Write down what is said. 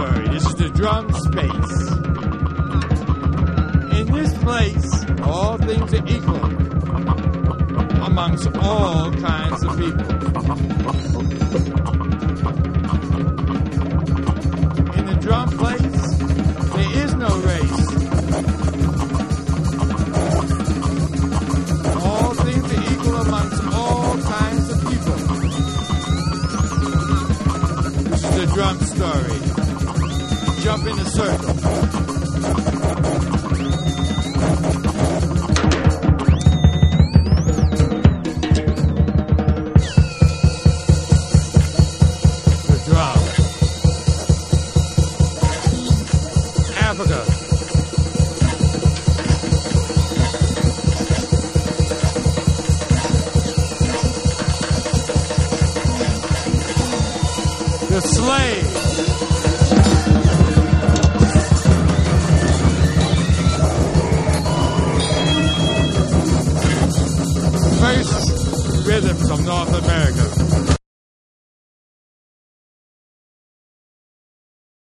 story. This is the drum space. In this place, all things are equal amongst all kinds of people. In the drum place, there is no race. All things are equal amongst all kinds of people. This is the drum story. Jump in a circle. Africa. The slave. First rhythms of North America.